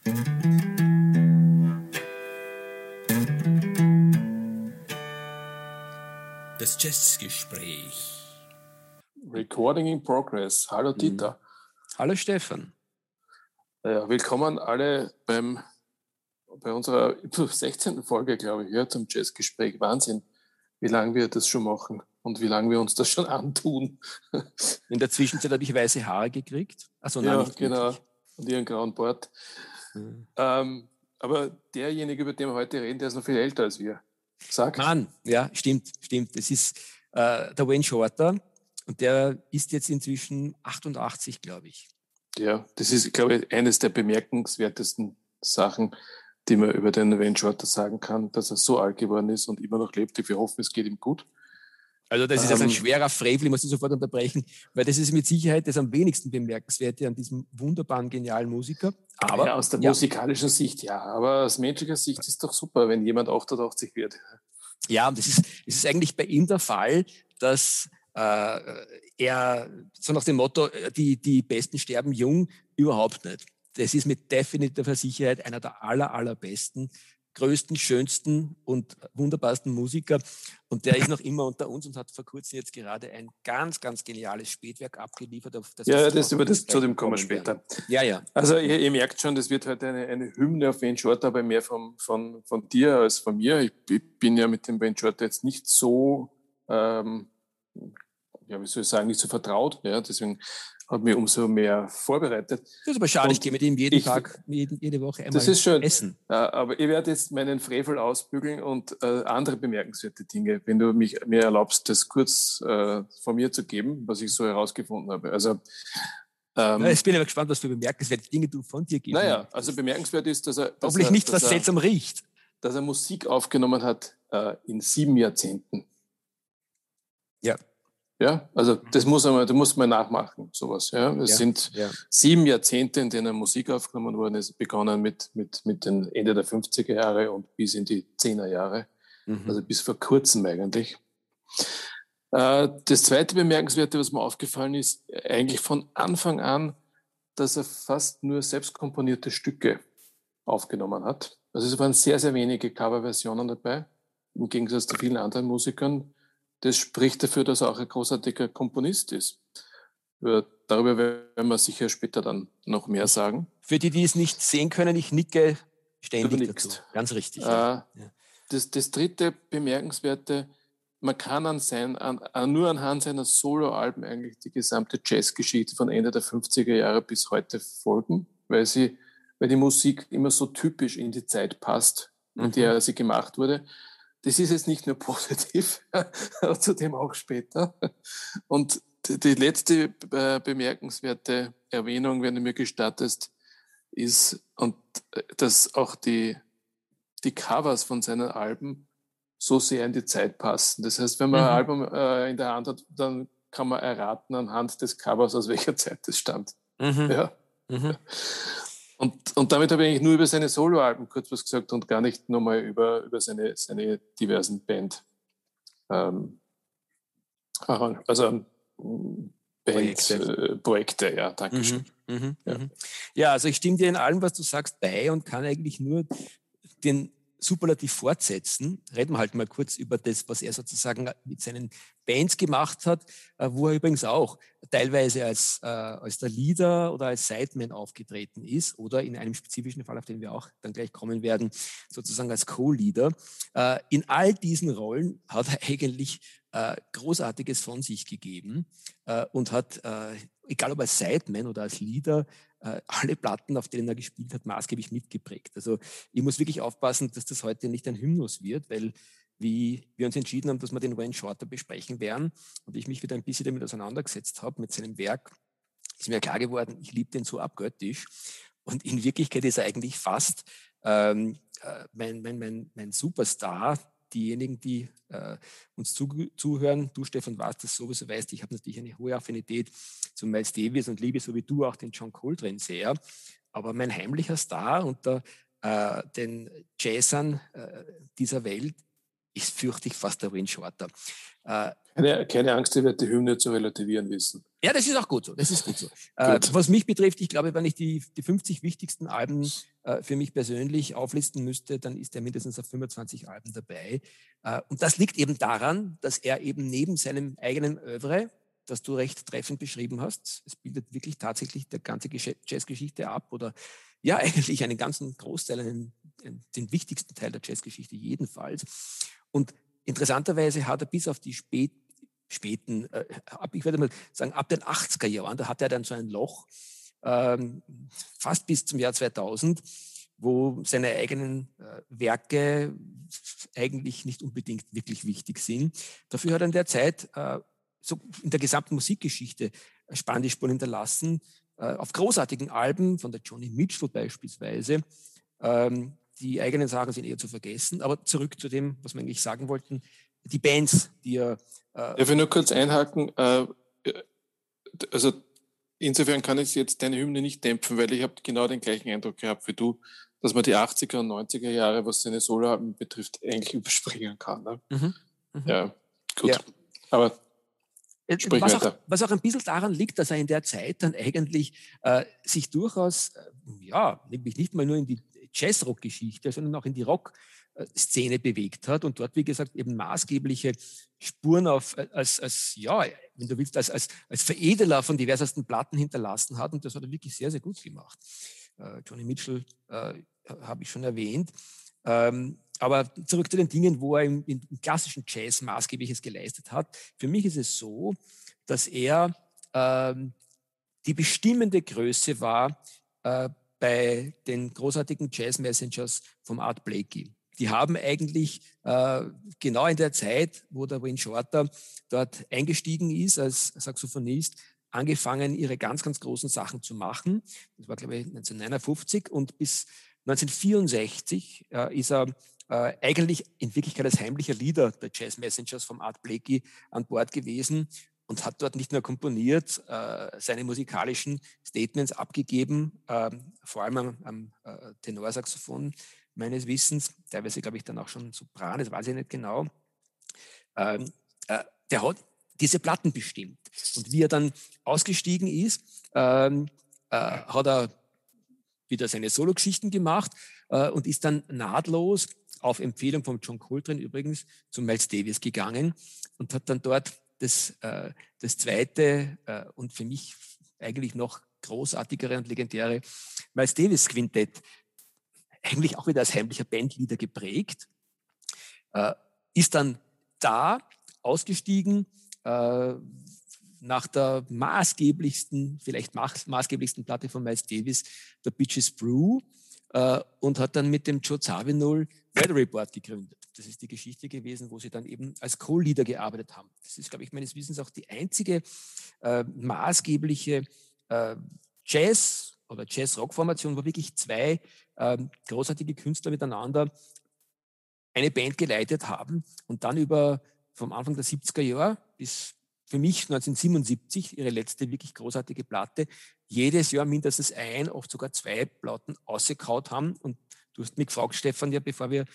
Das Jazzgespräch. Recording in progress. Hallo Dieter. Hallo Stefan. Ja, willkommen alle bei unserer 16. Folge, glaube ich, zum Jazzgespräch. Wahnsinn, wie lange wir das schon machen und wie lange wir uns das schon antun. In der Zwischenzeit habe ich weiße Haare gekriegt. Also, nein, ja, nicht genau. wirklich. Und ihren grauen Bart. Aber derjenige, über den wir heute reden, der ist noch viel älter als wir. Sag. Mann, ja, stimmt. Das ist der Wayne Shorter und der ist jetzt inzwischen 88, glaube ich. Ja, das ist, glaube ich, eines der bemerkenswertesten Sachen, die man über den Wayne Shorter sagen kann, dass er so alt geworden ist und immer noch lebt. Wir hoffen, es geht ihm gut. Also das ist jetzt ein schwerer Frevel, ich muss ihn sofort unterbrechen, weil das ist mit Sicherheit das am wenigsten bemerkenswerte an diesem wunderbaren, genialen Musiker. Aber ja, aus der musikalischen Sicht, ja. Aber aus menschlicher Sicht ist es doch super, wenn jemand 88 wird. Ja, das ist eigentlich bei ihm der Fall, dass er so nach dem Motto, die Besten sterben jung, überhaupt nicht. Das ist mit definitiver Sicherheit einer der allerbesten, größten, schönsten und wunderbarsten Musiker. Und der ist noch immer unter uns und hat vor kurzem jetzt gerade ein ganz, ganz geniales Spätwerk abgeliefert. Auf das zu dem kommen wir später. Ja. Also ihr merkt schon, das wird heute eine Hymne auf Wayne Shorter, aber mehr von dir als von mir. Ich bin ja mit dem Wayne Shorter jetzt nicht so, wie soll ich sagen, nicht so vertraut. Ja, deswegen habe ich mich umso mehr vorbereitet. Das ist aber schade, ich gehe mit ihm jede Woche einmal das ist schön. essen. Aber ich werde jetzt meinen Frevel ausbügeln und andere bemerkenswerte Dinge, wenn du mir erlaubst, das kurz von mir zu geben, was ich so herausgefunden habe. Also ich bin aber gespannt, was für bemerkenswerte Dinge du von dir gibst. Naja, also bemerkenswert ist, dass er hoffentlich nicht, was seltsam riecht. Dass er Musik aufgenommen hat in 7 Jahrzehnten. Ja. Ja, also das muss man nachmachen, sowas. Ja, es sind 7 Jahrzehnte, in denen Musik aufgenommen worden ist, begonnen mit den Ende der 50er Jahre und bis in die 10er Jahre, also bis vor kurzem eigentlich. Das zweite Bemerkenswerte, was mir aufgefallen ist, eigentlich von Anfang an, dass er fast nur selbst komponierte Stücke aufgenommen hat. Also es waren sehr, sehr wenige Coverversionen dabei, im Gegensatz zu vielen anderen Musikern. Das spricht dafür, dass er auch ein großartiger Komponist ist. Darüber werden wir sicher später dann noch mehr sagen. Für die es nicht sehen können, ich nicke ständig dazu. Ganz richtig. Das dritte Bemerkenswerte, man kann nur anhand seiner Soloalben eigentlich die gesamte Jazzgeschichte von Ende der 50er Jahre bis heute folgen, weil die Musik immer so typisch in die Zeit passt, in der sie gemacht wurde. Das ist jetzt nicht nur positiv, zu dem auch später. Und die letzte bemerkenswerte Erwähnung, wenn du mir gestattest, ist, dass auch die Covers von seinen Alben so sehr in die Zeit passen. Das heißt, wenn man ein Album in der Hand hat, dann kann man erraten anhand des Covers, aus welcher Zeit es stammt. Ja. Und damit habe ich eigentlich nur über seine Soloalben kurz was gesagt und gar nicht nochmal über seine diversen Projekte, ja, danke schön. Ja, also ich stimme dir in allem, was du sagst, bei und kann eigentlich nur den Superlativ fortsetzen. Reden wir halt mal kurz über das, was er sozusagen mit seinen Bands gemacht hat, wo er übrigens auch teilweise als der Leader oder als Sideman aufgetreten ist oder in einem spezifischen Fall, auf den wir auch dann gleich kommen werden, sozusagen als Co-Leader. In all diesen Rollen hat er eigentlich Großartiges von sich gegeben und hat, egal ob als Sideman oder als Leader, alle Platten, auf denen er gespielt hat, maßgeblich mitgeprägt. Also ich muss wirklich aufpassen, dass das heute nicht ein Hymnus wird, weil wie wir uns entschieden haben, dass wir den Wayne Shorter besprechen werden und ich mich wieder ein bisschen damit auseinandergesetzt habe, mit seinem Werk, ist mir klar geworden, ich liebe den so abgöttisch. Und in Wirklichkeit ist er eigentlich fast mein Superstar. Diejenigen, die uns zuhören, du Stefan weißt das sowieso, weißt, ich habe natürlich eine hohe Affinität zu Miles Davis und liebe so wie du auch den John Coltrane sehr. Aber mein heimlicher Star unter den Jazzern dieser Welt ist, fürchte ich, fast der Wayne Shorter. Keine Angst, ich werde die Hymne zu relativieren wissen. Ja, das ist auch gut so. Das ist gut so. Gut. Was mich betrifft, ich glaube, wenn ich die 50 wichtigsten Alben für mich persönlich auflisten müsste, dann ist er mindestens auf 25 Alben dabei. Und das liegt eben daran, dass er eben neben seinem eigenen Oeuvre, das du recht treffend beschrieben hast, es bildet wirklich tatsächlich der ganze Jazzgeschichte ab oder ja, eigentlich einen ganzen Großteil, den wichtigsten Teil der Jazzgeschichte jedenfalls. Und interessanterweise hat er bis auf die späten, ich würde mal sagen, ab den 80er Jahren, da hat er dann so ein Loch, fast bis zum Jahr 2000, wo seine eigenen Werke eigentlich nicht unbedingt wirklich wichtig sind. Dafür hat er in der Zeit so in der gesamten Musikgeschichte spannende Spuren hinterlassen, auf großartigen Alben, von der Joni Mitchell beispielsweise. Die eigenen Sachen sind eher zu vergessen, aber zurück zu dem, was wir eigentlich sagen wollten, die Bands, die er... Darf ich nur kurz einhaken? Also insofern kann ich jetzt deine Hymne nicht dämpfen, weil ich habe genau den gleichen Eindruck gehabt wie du, dass man die 80er und 90er Jahre, was seine Soloalben betrifft, eigentlich überspringen kann. Ne? Ja, gut. Ja. Aber sprich weiter. Was auch ein bisschen daran liegt, dass er in der Zeit dann eigentlich sich durchaus, nämlich nicht mal nur in die Jazz-Rock-Geschichte, sondern auch in die Rock-Szene bewegt hat und dort, wie gesagt, eben maßgebliche Spuren als wenn du willst, als Veredeler von diversesten Platten hinterlassen hat und das hat er wirklich sehr, sehr gut gemacht. Joni Mitchell habe ich schon erwähnt. Aber zurück zu den Dingen, wo er im klassischen Jazz Maßgebliches geleistet hat. Für mich ist es so, dass er die bestimmende Größe war bei den großartigen Jazz-Messengers vom Art Blakey. Die haben eigentlich genau in der Zeit, wo der Wayne Shorter dort eingestiegen ist als Saxophonist, angefangen, ihre ganz, ganz großen Sachen zu machen. Das war, glaube ich, 1959 und bis 1964 ist er eigentlich in Wirklichkeit als heimlicher Leader der Jazz Messengers vom Art Blakey an Bord gewesen und hat dort nicht nur komponiert, seine musikalischen Statements abgegeben, vor allem am Tenorsaxophon meines Wissens, teilweise glaube ich dann auch schon Sopran, das weiß ich nicht genau. Der hat diese Platten bestimmt. Und wie er dann ausgestiegen ist, hat er wieder seine Solo-Geschichten gemacht und ist dann nahtlos, auf Empfehlung von John Coltrane übrigens, zu Miles Davis gegangen und hat dann dort das zweite und für mich eigentlich noch großartigere und legendäre Miles Davis Quintett eigentlich auch wieder als heimlicher Bandleader geprägt, ist dann da ausgestiegen, nach der vielleicht maßgeblichsten Platte von Miles Davis, der Bitches Brew, und hat dann mit dem Joe Zawinul Weather Report gegründet. Das ist die Geschichte gewesen, wo sie dann eben als Co-Leader gearbeitet haben. Das ist, glaube ich, meines Wissens auch die einzige maßgebliche Jazz- oder Jazz-Rock-Formation, wo wirklich zwei großartige Künstler miteinander eine Band geleitet haben und dann vom Anfang der 70er Jahre bis für mich 1977, ihre letzte wirklich großartige Platte, jedes Jahr mindestens oft sogar zwei Platten ausgekaut haben. Und du hast mich gefragt, Stefan, ja, bevor wir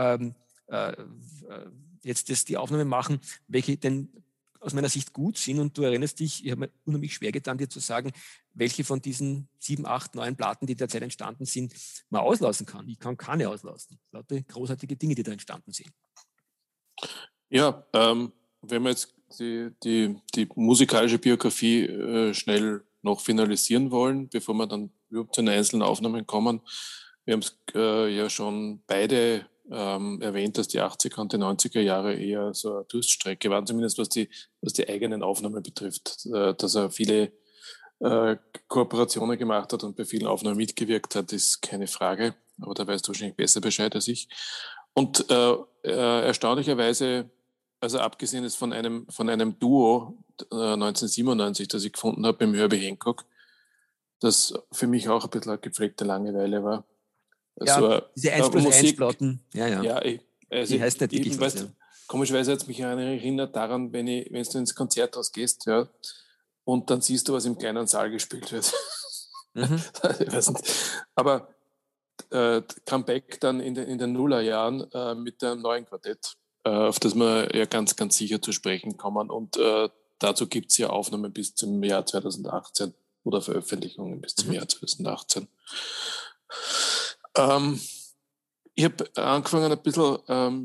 jetzt die Aufnahme machen, welche denn aus meiner Sicht gut sind. Und du erinnerst dich, ich habe mir unheimlich schwer getan, dir zu sagen, welche von diesen 7, 8, 9 Platten, die derzeit entstanden sind, man auslassen kann. Ich kann keine auslassen. Lauter großartige Dinge, die da entstanden sind. Ja, wenn wir jetzt die musikalische Biografie schnell noch finalisieren wollen, bevor wir dann überhaupt zu den einzelnen Aufnahmen kommen. Wir haben es ja schon beide erwähnt, dass die 80er und die 90er Jahre eher so eine Durststrecke waren, zumindest was die eigenen Aufnahmen betrifft. Dass er viele Kooperationen gemacht hat und bei vielen Aufnahmen mitgewirkt hat, ist keine Frage. Aber da weißt du wahrscheinlich besser Bescheid als ich. Und erstaunlicherweise, also abgesehen ist von einem Duo 1997, das ich gefunden habe beim Herbie Hancock, das für mich auch ein bisschen eine gepflegte Langeweile war. Ja, diese 1+1-Platten. Ja, die heißt nicht wirklich was, ja. Komischerweise hat es mich erinnert daran, wenn du ins Konzerthaus gehst, ja, und dann siehst du, was im kleinen Saal gespielt wird. Ich weiß nicht. Aber Comeback dann in den Nullerjahren mit einem neuen Quartett. auf das wir ja ganz, ganz sicher zu sprechen kommen. Und dazu gibt es ja Aufnahmen bis zum Jahr 2018 oder Veröffentlichungen bis zum Jahr 2018. Ich habe angefangen ein bisschen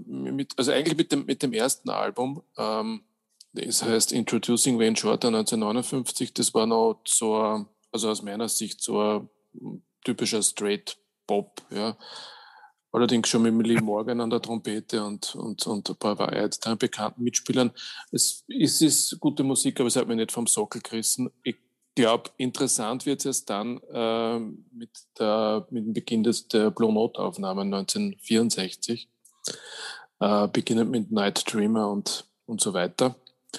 mit dem ersten Album. Das heißt Introducing Wayne Shorter 1959. Das war noch so, also aus meiner Sicht so ein typischer Straight Pop, ja. Allerdings schon mit Lee Morgan an der Trompete und ein paar weiteren bekannten Mitspielern. Es ist gute Musik, aber es hat mich nicht vom Sockel gerissen. Ich glaube, interessant wird es erst dann mit dem Beginn der Blue Note Aufnahmen 1964, beginnend mit Night Dreamer und so weiter.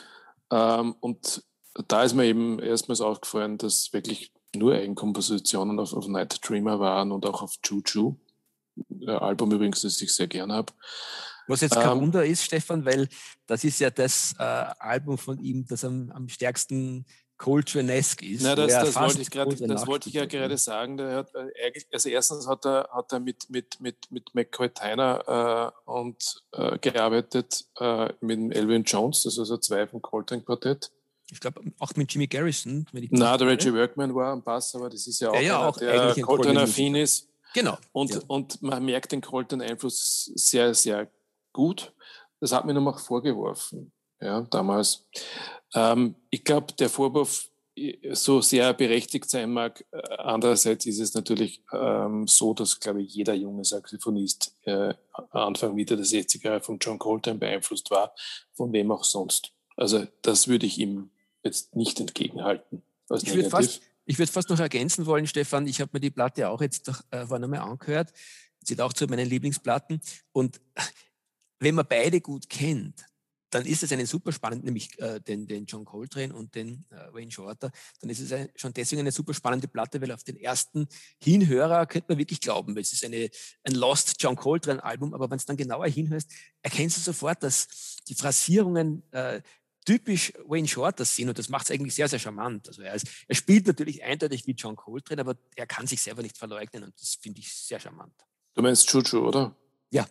Und da ist mir eben erstmals aufgefallen, dass wirklich nur Eigenkompositionen auf Night Dreamer waren und auch auf Juju. Album übrigens, das ich sehr gern habe. Was jetzt kein Wunder ist, Stefan, weil das ist ja das Album von ihm, das am stärksten Coltrane-esque ist. Na, das wollte ich ja gerade sagen. Der hat, also erstens hat er mit McCoy Tyner gearbeitet, mit dem Elvin Jones, das ist also 2 vom Coltrane-Quartett. Ich glaube auch mit Jimmy Garrison. Der Reggie Workman war am Bass, aber das ist ja auch einer, der Coltrane-affin ist. Genau. Und man merkt den Coltrane-Einfluss sehr, sehr gut. Das hat mir noch vorgeworfen, ja, damals. Ich glaube, der Vorwurf so sehr berechtigt sein mag. Andererseits ist es natürlich so, dass, glaube ich, jeder junge Saxophonist Anfang, Mitte der 60er Jahre von John Coltrane beeinflusst war, von wem auch sonst. Also das würde ich ihm jetzt nicht entgegenhalten als negativ. Ich würde fast noch ergänzen wollen, Stefan, ich habe mir die Platte auch jetzt vorhin einmal angehört. Sie auch zu meinen Lieblingsplatten. Und wenn man beide gut kennt, dann ist es eine super spannende, nämlich den John Coltrane und den Wayne Shorter, dann ist es schon deswegen eine super spannende Platte, weil auf den ersten Hinhörer könnte man wirklich glauben, es ist ein Lost John Coltrane Album, aber wenn es dann genauer hinhörst, erkennst du sofort, dass die Phrasierungen typisch Wayne Shorter sind und das macht es eigentlich sehr, sehr charmant. Also er spielt natürlich eindeutig wie John Coltrane, aber er kann sich selber nicht verleugnen und das finde ich sehr charmant. Du meinst Juju, oder? Ja.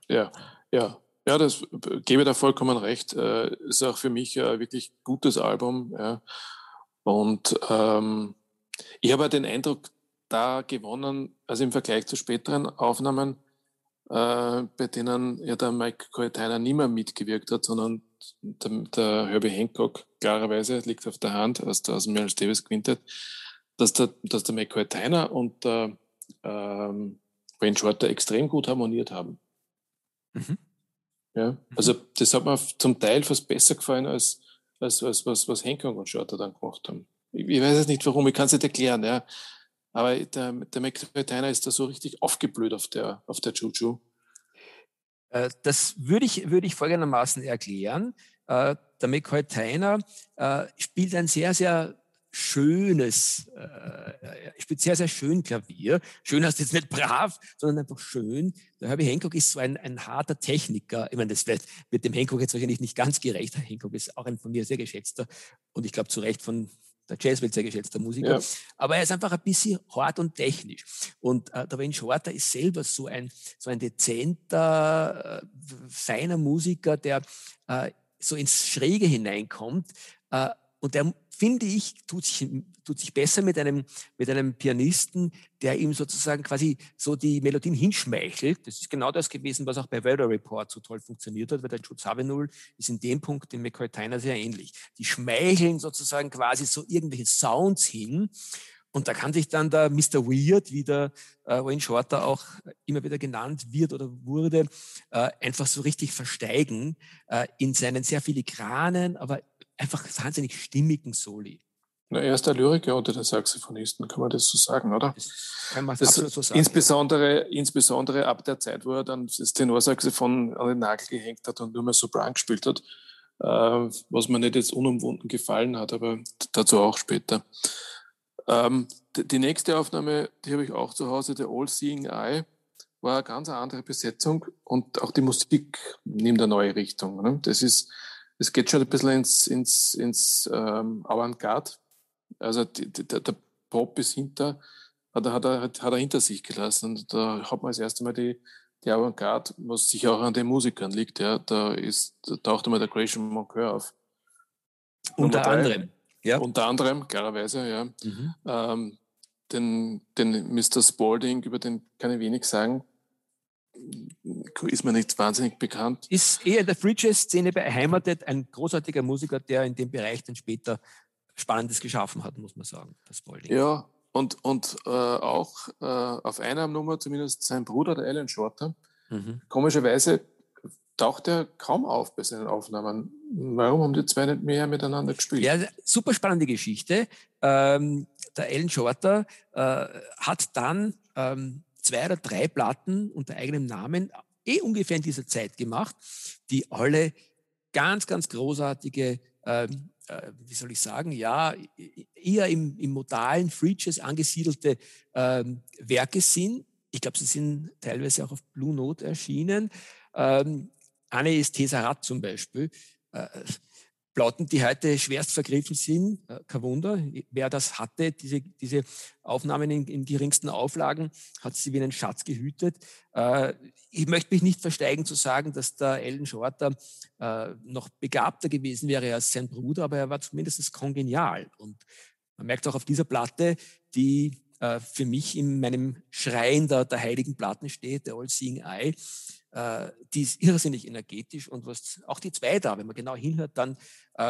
Ja, das gebe da vollkommen recht. Ist auch für mich ein wirklich gutes Album. Ja. Und ich habe den Eindruck da gewonnen, also im Vergleich zu späteren Aufnahmen, bei denen ja der McCoy Tyner nie mehr mitgewirkt hat, sondern der Herbie Hancock, klarerweise, liegt auf der Hand, aus dem Miles Davis Quintett, dass der McCoy Tyner und der Wayne Shorter extrem gut harmoniert haben. Mhm. Ja, also das hat mir zum Teil fast besser gefallen, als was Hancock und Shorter dann gemacht haben. Ich weiß es nicht warum, ich kann es nicht erklären, ja. Aber der McCoy Tyner ist da so richtig aufgeblüht auf der Juju. Das würde ich folgendermaßen erklären. Der McCoy Tyner spielt ein sehr, sehr schönes, spielt sehr, sehr schön Klavier. Schön heißt jetzt nicht brav, sondern einfach schön. Der Herbie Hancock ist so ein harter Techniker. Ich meine, das wird dem Hancock jetzt wahrscheinlich nicht ganz gerecht. Hancock ist auch ein von mir sehr geschätzter und ich glaube zu Recht von der Jazzwelt sehr geschätzter Musiker. Ja. Aber er ist einfach ein bisschen hart und technisch. Und der Wayne Shorter ist selber so ein dezenter, feiner Musiker, der so ins Schräge hineinkommt. Und der, finde ich, tut sich besser mit einem Pianisten, der ihm sozusagen quasi so die Melodien hinschmeichelt. Das ist genau das gewesen, was auch bei Weather Report so toll funktioniert hat, weil der Jude Zawinul ist in dem Punkt dem McCoy Tyner sehr ähnlich. Die schmeicheln sozusagen quasi so irgendwelche Sounds hin. Und da kann sich dann der Mr. Weird, wie der Wayne Shorter auch immer wieder genannt wird oder wurde, einfach so richtig versteigen in seinen sehr filigranen, aber einfach wahnsinnig stimmigen Soli. Na, er ist der Lyriker unter den Saxophonisten, kann man das so sagen, oder? Das kann man absolut so sagen. Insbesondere ab der Zeit, wo er dann das Tenorsaxophon an den Nagel gehängt hat und nur mehr Sopran gespielt hat, was mir nicht jetzt unumwunden gefallen hat, aber dazu auch später. Die nächste Aufnahme, die habe ich auch zu Hause, der All Seeing Eye, war eine ganz andere Besetzung und auch die Musik nimmt eine neue Richtung. Ne? Es geht schon ein bisschen ins Avantgarde. Also der Pop ist hat er hinter sich gelassen. Und da hat man das erste Mal die die Avantgarde, was sicher auch an den Musikern liegt. Ja. Da taucht einmal der Gresham Moncur auf. Unter anderem. Ja. Unter anderem, klarerweise, ja. Mhm. Den Mr. Spalding, über den kann ich wenig sagen. Ist mir nicht wahnsinnig bekannt. Ist eher in der Free Jazz-Szene beheimatet, ein großartiger Musiker, der in dem Bereich dann später Spannendes geschaffen hat, muss man sagen, der Spalding. Ja, und auch auf einer Nummer zumindest sein Bruder, der Alan Shorter, komischerweise taucht er kaum auf bei seinen Aufnahmen. Warum haben die zwei nicht mehr miteinander gespielt? Ja, super spannende Geschichte. Der Alan Shorter hat dann 2 oder 3 Platten unter eigenem Namen ungefähr in dieser Zeit gemacht, die alle ganz, ganz großartige, wie soll ich sagen, ja, eher im modalen Free Jazz angesiedelte Werke sind. Ich glaube, sie sind teilweise auch auf Blue Note erschienen. Eine ist Tesseract zum Beispiel. Platten, die heute schwerst vergriffen sind, kein Wunder. Wer das hatte, diese Aufnahmen in geringsten Auflagen, hat sie wie einen Schatz gehütet. Ich möchte mich nicht versteigen zu sagen, dass der Alan Shorter noch begabter gewesen wäre als sein Bruder, aber er war zumindest kongenial. Und man merkt auch auf dieser Platte, die für mich in meinem Schrein der heiligen Platten steht, der All-Seeing Eye, die ist irrsinnig energetisch und was auch die 2 da, wenn man genau hinhört, dann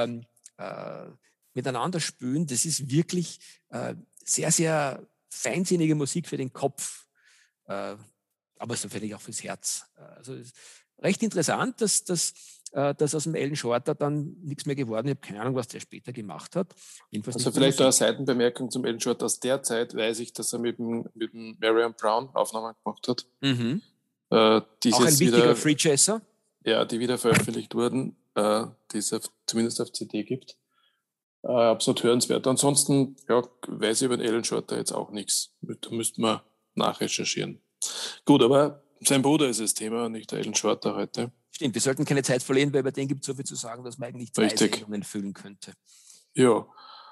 miteinander spülen, das ist wirklich sehr, sehr feinsinnige Musik für den Kopf, aber so vielleicht auch fürs Herz. Also recht interessant, dass aus dem Alan Shorter dann nichts mehr geworden ist. Ich habe keine Ahnung, was der später gemacht hat. Jedenfalls also vielleicht eine Seitenbemerkung zum Alan Shorter. Aus der Zeit weiß ich, dass er mit dem Marion Brown Aufnahmen gemacht hat. Mhm. Auch ein wichtiger Free Jazzer. Ja, die wieder veröffentlicht wurden, die es zumindest auf CD gibt. Absolut hörenswert. Ansonsten weiß ich über den Alan Shorter jetzt auch nichts. Da müssten wir nachrecherchieren. Gut, aber sein Bruder ist das Thema, nicht der Alan Shorter heute. Stimmt, wir sollten keine Zeit verlieren, weil über den gibt es so viel zu sagen, dass man eigentlich 2 Sendungen füllen könnte. Ja.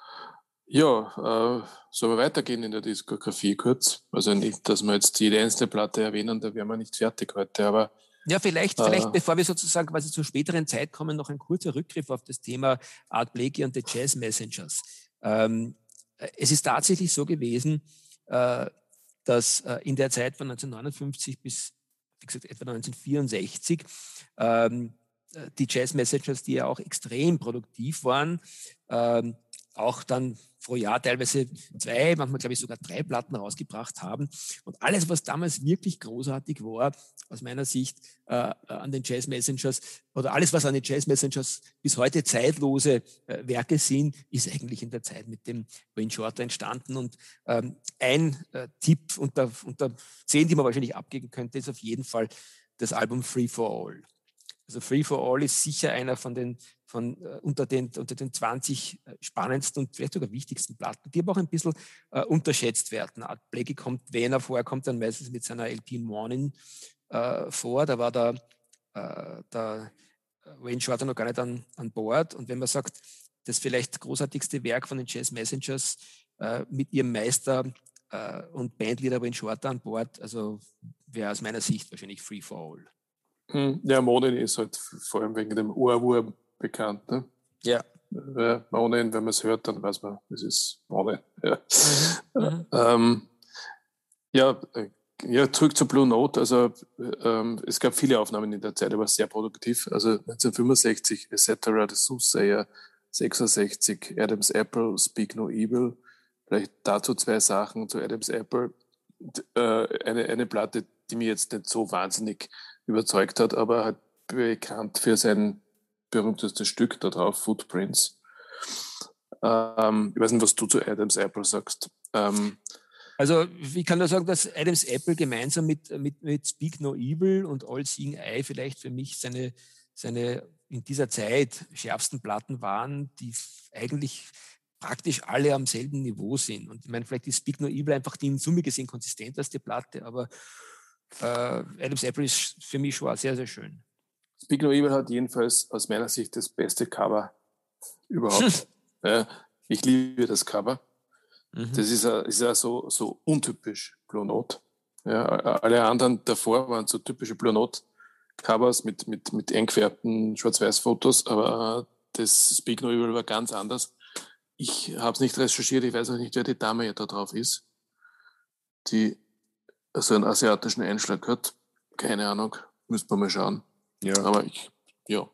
Ja, sollen wir weitergehen in der Diskografie kurz? Also nicht, dass wir jetzt jede einzelne Platte erwähnen, da wären wir nicht fertig heute, aber... Ja, vielleicht bevor wir sozusagen quasi zur späteren Zeit kommen, noch ein kurzer Rückgriff auf das Thema Art Blakey und the Jazz Messengers. Es ist tatsächlich so gewesen, dass in der Zeit von 1959 bis, wie gesagt, etwa 1964 die Jazz Messengers, die ja auch extrem produktiv waren, auch dann pro Jahr teilweise 2, manchmal glaube ich sogar 3 Platten rausgebracht haben. Und alles, was damals wirklich großartig war, aus meiner Sicht an den Jazz Messengers, oder alles, was an den Jazz Messengers bis heute zeitlose Werke sind, ist eigentlich in der Zeit mit dem Wayne Shorter entstanden. Und ein Tipp unter 10, die man wahrscheinlich abgeben könnte, ist auf jeden Fall das Album Free for All. Also Free for All ist sicher einer unter den 20 spannendsten und vielleicht sogar wichtigsten Platten, die aber auch ein bisschen unterschätzt werden. Art Blakey kommt, wenn er vorkommt, dann meistens mit seiner LP Morning vor. Da war der Wayne Shorter noch gar nicht an Bord. Und wenn man sagt, das vielleicht großartigste Werk von den Jazz Messengers mit ihrem Meister und Bandleader Wayne Shorter an Bord, also wäre aus meiner Sicht wahrscheinlich Free for All. Ja, Morning ist halt vor allem wegen dem Ohrwurm bekannt. Ne? Ja. Morning, wenn man es hört, dann weiß man, es ist Morning. Ja. Zurück zu Blue Note. Also es gab viele Aufnahmen in der Zeit, aber sehr produktiv. Also 1965 Etc. The Soothsayer, 66 Adam's Apple, Speak No Evil. Vielleicht dazu 2 Sachen zu Adam's Apple. Eine Platte, die mir jetzt nicht so wahnsinnig überzeugt hat, aber halt bekannt für sein berühmtestes Stück da drauf, Footprints. Ich weiß nicht, was du zu Adam's Apple sagst. Also ich kann nur sagen, dass Adam's Apple gemeinsam mit Speak No Evil und All Seeing Eye vielleicht für mich seine in dieser Zeit schärfsten Platten waren, die eigentlich praktisch alle am selben Niveau sind. Und ich meine, vielleicht ist Speak No Evil einfach die in Summe gesehen konsistenteste Platte, aber Adam's Apple ist für mich schon sehr, sehr schön. Speak No Evil hat jedenfalls aus meiner Sicht das beste Cover überhaupt. Ich liebe das Cover. Das ist ja so untypisch Blue Note. Ja, alle anderen davor waren so typische Blue Note-Covers mit eingefärbten Schwarz-Weiß-Fotos, aber das Speak No Evil war ganz anders. Ich habe es nicht recherchiert, ich weiß auch nicht, wer die Dame ja da drauf ist, die so einen asiatischen Einschlag hat. Keine Ahnung, müsste man mal schauen. Ja. Aber ja.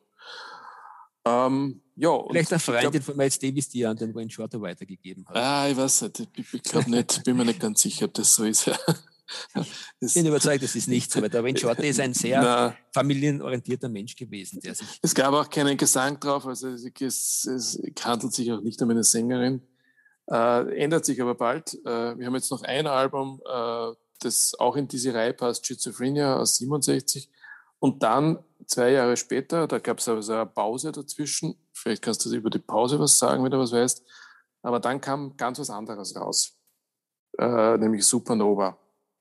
Ja, Vielleicht eine Freundin von Miles Davis, die er an den Wayne Shorter weitergegeben hat. Ich weiß nicht, ich glaube nicht, bin mir nicht ganz sicher, ob das so ist. Ich bin überzeugt, das ist nicht so, weil der Wayne Shorter ist ein sehr familienorientierter Mensch gewesen. Es gab auch keinen Gesang drauf, also es handelt sich auch nicht um eine Sängerin. Ändert sich aber bald. Wir haben jetzt noch ein Album, das auch in diese Reihe passt, Schizophrenia aus 67. Und dann 2 Jahre später, da gab es aber so eine Pause dazwischen. Vielleicht kannst du über die Pause was sagen, wenn du was weißt. Aber dann kam ganz was anderes raus, nämlich Supernova.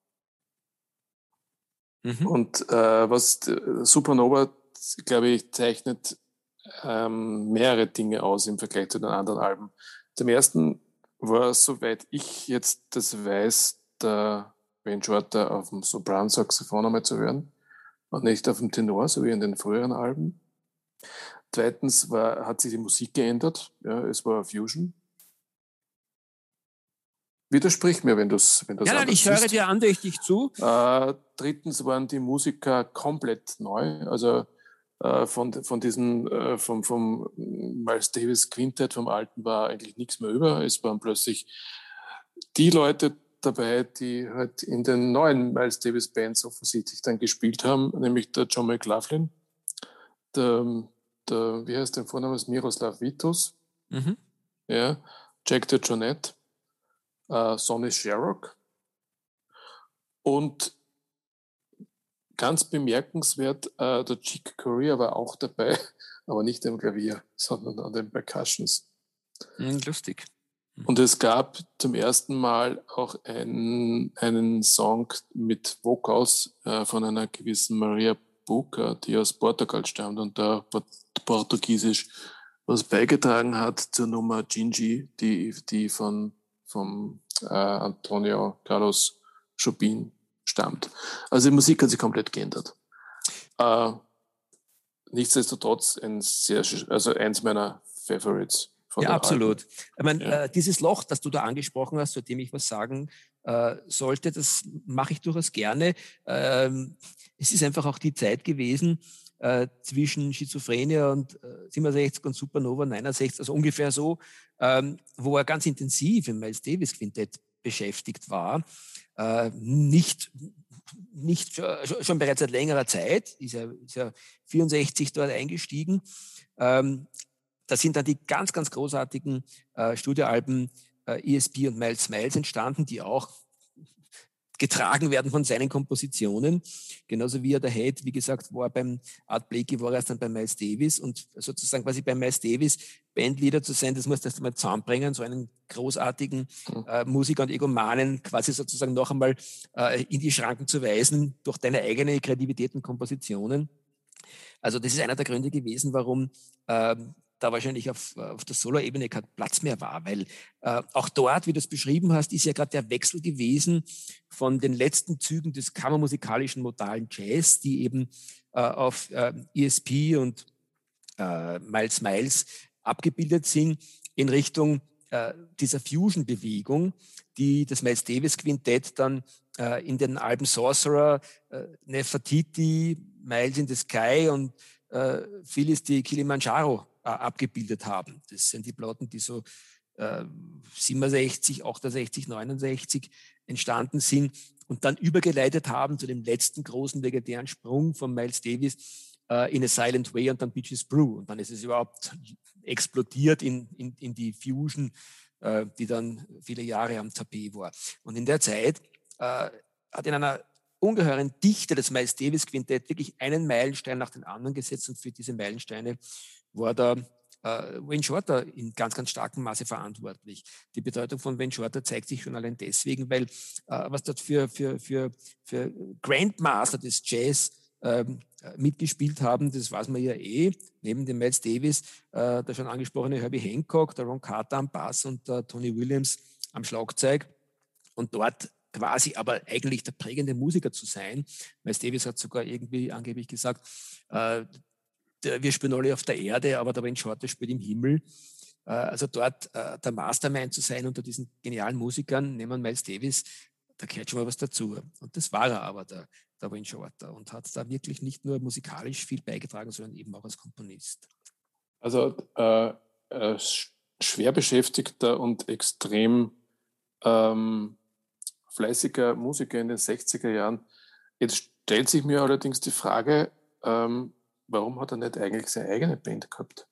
Mhm. Und was Supernova, glaube ich, zeichnet mehrere Dinge aus im Vergleich zu den anderen Alben. Zum ersten war, soweit ich jetzt das weiß, der Wayne Shorter auf dem Sopran-Saxophon einmal zu hören und nicht auf dem Tenor, so wie in den früheren Alben. Zweitens hat sich die Musik geändert. Ja, es war Fusion. Widersprich mir, wenn du es nein, ich höre dir andächtig zu. Drittens waren die Musiker komplett neu. Also vom Miles Davis Quintett, vom Alten, war eigentlich nichts mehr über. Es waren plötzlich die Leute dabei, die halt in den neuen Miles Davis Bands offensichtlich dann gespielt haben, nämlich der John McLaughlin, wie heißt der Vorname, Miroslav Vitus, ja, Jack DeJohnette, Sonny Sharrock und ganz bemerkenswert, der Chick Corea war auch dabei, aber nicht am Klavier, sondern an den Percussions. Lustig. Und es gab zum ersten Mal auch einen Song mit Vocals von einer gewissen Maria Buca, die aus Portugal stammt und da portugiesisch was beigetragen hat zur Nummer Gingy, die vom Antonio Carlos Jobim stammt. Also die Musik hat sich komplett geändert. Nichtsdestotrotz eins meiner Favorites. Ja, absolut. Ich meine, dieses Loch, das du da angesprochen hast, zu dem ich was sagen sollte, das mache ich durchaus gerne. Es ist einfach auch die Zeit gewesen zwischen Schizophrenia und 67 und Supernova 69, also ungefähr so, wo er ganz intensiv im Miles Davis Quintett beschäftigt war. Nicht schon bereits seit längerer Zeit, ist er 64 dort eingestiegen. Da sind dann die ganz, ganz großartigen Studioalben ESP und Miles Smiles entstanden, die auch getragen werden von seinen Kompositionen. Genauso wie er der Head, wie gesagt, war beim Art Blakey, war er erst dann bei Miles Davis und sozusagen quasi bei Miles Davis Bandleader zu sein, das musst du erst einmal zusammenbringen, so einen großartigen Musiker und Egomanen quasi sozusagen noch einmal in die Schranken zu weisen durch deine eigene Kreativität und Kompositionen. Also das ist einer der Gründe gewesen, warum da wahrscheinlich auf der Solo-Ebene kein Platz mehr war, weil auch dort, wie du es beschrieben hast, ist ja gerade der Wechsel gewesen von den letzten Zügen des kammermusikalischen modalen Jazz, die eben auf ESP und Miles Smiles abgebildet sind, in Richtung dieser Fusion-Bewegung, die das Miles Davis Quintett dann in den Alben Sorcerer, Nefertiti, Miles in the Sky und Phyllis die Kilimanjaro abgebildet haben. Das sind die Platten, die so 67, 68, 69 entstanden sind und dann übergeleitet haben zu dem letzten großen legendären Sprung von Miles Davis in a Silent Way und dann Bitches Brew. Und dann ist es überhaupt explodiert in die Fusion, die dann viele Jahre am Tapet war. Und in der Zeit hat in einer ungeheuren Dichte des Miles Davis Quintett wirklich einen Meilenstein nach dem anderen gesetzt und für diese Meilensteine war da Wayne Shorter in ganz, ganz starkem Maße verantwortlich. Die Bedeutung von Wayne Shorter zeigt sich schon allein deswegen, weil was dort für Grandmaster des Jazz mitgespielt haben, das weiß man ja neben dem Miles Davis, der schon angesprochene Herbie Hancock, der Ron Carter am Bass und der Tony Williams am Schlagzeug. Und dort quasi aber eigentlich der prägende Musiker zu sein. Miles Davis hat sogar irgendwie angeblich gesagt, wir spielen alle auf der Erde, aber der Wayne Shorter spielt im Himmel. Also dort der Mastermind zu sein unter diesen genialen Musikern, nehmen wir Miles Davis, da gehört schon mal was dazu. Und das war er aber, der Wayne Shorter, und hat da wirklich nicht nur musikalisch viel beigetragen, sondern eben auch als Komponist. Also schwer beschäftigter und extrem fleißiger Musiker in den 60er Jahren. Jetzt stellt sich mir allerdings die Frage, warum hat er nicht eigentlich seine eigene Band gehabt?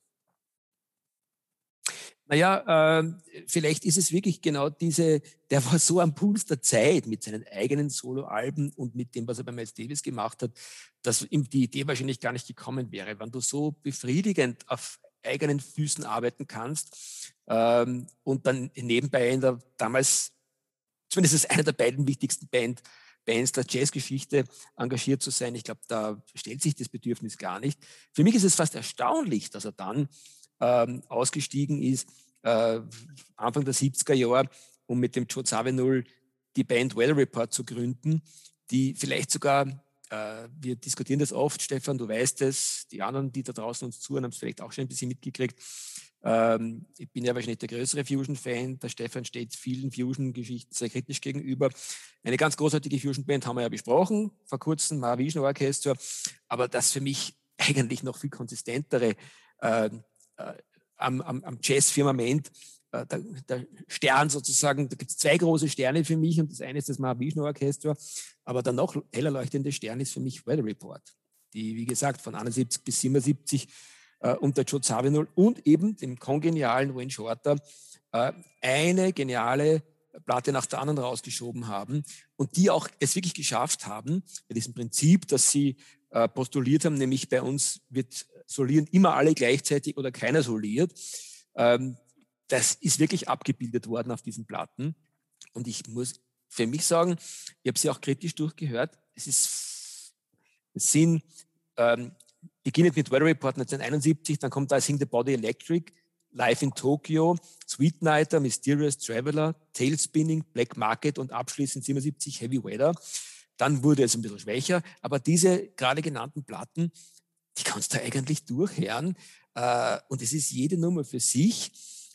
Naja, vielleicht ist es wirklich genau der war so am Puls der Zeit mit seinen eigenen Soloalben und mit dem, was er bei Miles Davis gemacht hat, dass ihm die Idee wahrscheinlich gar nicht gekommen wäre. Wenn du so befriedigend auf eigenen Füßen arbeiten kannst und dann nebenbei in der damals, zumindest ist einer der beiden wichtigsten Bands der Jazzgeschichte engagiert zu sein, ich glaube, da stellt sich das Bedürfnis gar nicht. Für mich ist es fast erstaunlich, dass er dann ausgestiegen ist, Anfang der 70er Jahre, um mit dem Joe Zawinul die Band Weather Report zu gründen, die vielleicht sogar, wir diskutieren das oft, Stefan, du weißt es, die anderen, die da draußen uns zuhören, haben es vielleicht auch schon ein bisschen mitgekriegt. Ich bin ja wahrscheinlich der größere Fusion-Fan, der Stefan steht vielen Fusion-Geschichten sehr kritisch gegenüber. Eine ganz großartige Fusion-Band haben wir ja besprochen, vor kurzem, Mahavishnu Orchestra, aber das für mich eigentlich noch viel konsistentere am Jazz-Firmament, der Stern sozusagen, da gibt es zwei große Sterne für mich und das eine ist das Mahavishnu Orchestra, aber der noch heller leuchtende Stern ist für mich Weather Report, die, wie gesagt, von 71 bis 77 unter Joe Zawinul und eben dem kongenialen Wayne Shorter eine geniale Platte nach der anderen rausgeschoben haben und die auch es wirklich geschafft haben, bei diesem Prinzip, das sie postuliert haben, nämlich bei uns solieren immer alle gleichzeitig oder keiner soliert. Das ist wirklich abgebildet worden auf diesen Platten. Und ich muss für mich sagen, ich habe sie auch kritisch durchgehört. Es sind beginnend mit Weather Report 1971, dann kommt da Sing the Body Electric, Live in Tokyo, Sweet Nighter, Mysterious Traveler, Tailspinning, Black Market und abschließend 77 Heavy Weather. Dann wurde es ein bisschen schwächer, aber diese gerade genannten Platten, die kannst du eigentlich durchhören und es ist jede Nummer für sich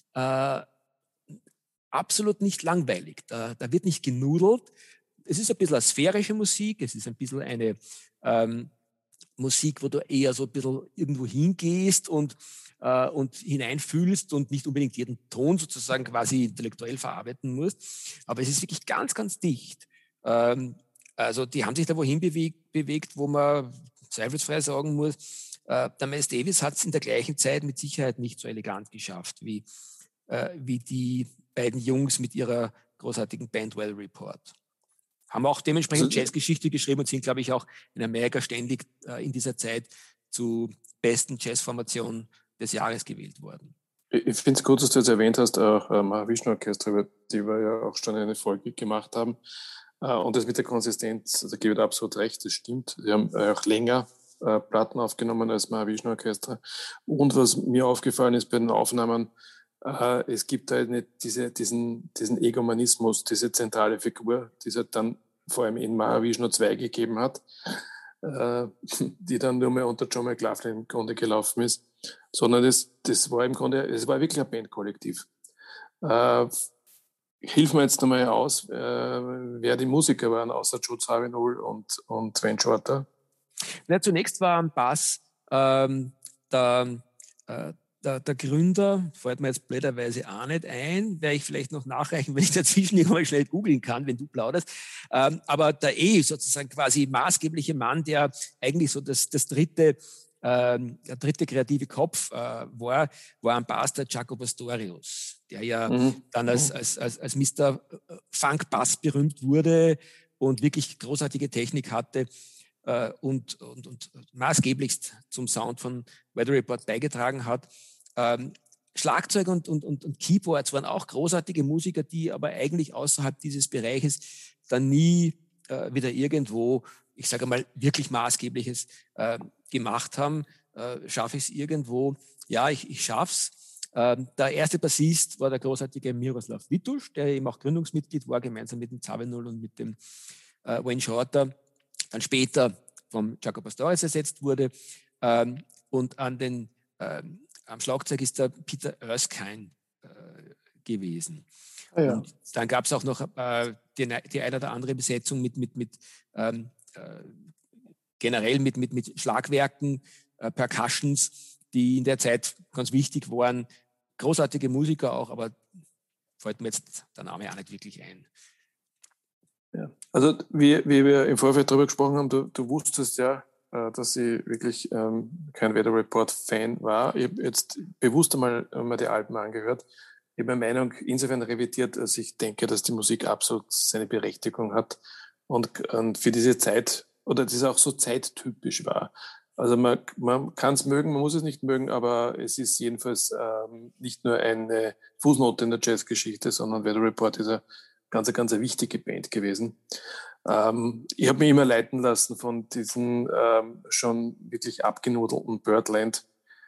absolut nicht langweilig. Da wird nicht genudelt. Es ist ein bisschen eine sphärische Musik, es ist ein bisschen eine Musik, wo du eher so ein bisschen irgendwo hingehst und hineinfühlst und nicht unbedingt jeden Ton sozusagen quasi intellektuell verarbeiten musst. Aber es ist wirklich ganz, ganz dicht. Also die haben sich da wohin bewegt, wo man zweifelsfrei sagen muss, der Miles Davis hat es in der gleichen Zeit mit Sicherheit nicht so elegant geschafft, wie die beiden Jungs mit ihrer großartigen Band Weather Report. Haben auch dementsprechend Jazzgeschichte geschrieben und sind, glaube ich, auch in Amerika ständig in dieser Zeit zu besten Jazzformationen des Jahres gewählt worden. Ich finde es gut, dass du jetzt erwähnt hast, auch Mahavishnu Orchestra, über die wir ja auch schon eine Folge gemacht haben. Und das mit der Konsistenz, da gebe ich absolut recht, das stimmt. Sie haben auch länger Platten aufgenommen als Mahavishnu Orchestra. Und was mir aufgefallen ist bei den Aufnahmen, es gibt halt nicht diesen Egomanismus, diese zentrale Figur, die es halt dann vor allem in Mahavishnu 2 gegeben hat, die dann nur mehr unter John McLaughlin im Grunde gelaufen ist, sondern das war im Grunde, es war wirklich ein Bandkollektiv. Hilf mir jetzt nochmal aus, wer die Musiker waren, außer Joe Zawinul und Wayne Shorter. Ja, zunächst war am Bass der Gründer, fällt mir jetzt blöderweise auch nicht ein, werde ich vielleicht noch nachreichen, wenn ich dazwischen irgendwann schnell googeln kann, wenn du plauderst. Aber der sozusagen quasi maßgebliche Mann, der eigentlich so der dritte kreative Kopf war am Bass der Jaco Pastorius, der ja dann als Mr. Funk Bass berühmt wurde und wirklich großartige Technik hatte. Und maßgeblichst zum Sound von Weather Report beigetragen hat. Schlagzeug und Keyboards waren auch großartige Musiker, die aber eigentlich außerhalb dieses Bereiches dann nie wieder irgendwo, ich sage mal, wirklich Maßgebliches gemacht haben. Schaffe ich es irgendwo? Ja, ich schaff's. Der erste Bassist war der großartige Miroslav Witusz, der eben auch Gründungsmitglied war, gemeinsam mit dem Zawinul und mit dem Wayne Shorter, dann später vom Jaco Pastorius ersetzt wurde. Und am Schlagzeug ist der Peter Erskine gewesen. Ja. Und dann gab es auch noch die eine oder andere Besetzung generell mit Schlagwerken, Percussions, die in der Zeit ganz wichtig waren. Großartige Musiker auch, aber fällt mir jetzt der Name auch nicht wirklich ein. Ja. Also wie wir im Vorfeld darüber gesprochen haben, du wusstest ja, dass ich wirklich kein Weather Report-Fan war. Ich habe jetzt bewusst einmal die Alben angehört. Ich habe meine Meinung insofern revidiert, dass ich denke, dass die Musik absolut seine Berechtigung hat und für diese Zeit, oder das auch so zeittypisch war. Also man kann es mögen, man muss es nicht mögen, aber es ist jedenfalls nicht nur eine Fußnote in der Jazzgeschichte, sondern Weather Report ist eine ganz wichtige Band gewesen. Ich habe mich immer leiten lassen von diesen schon wirklich abgenudelten Birdland,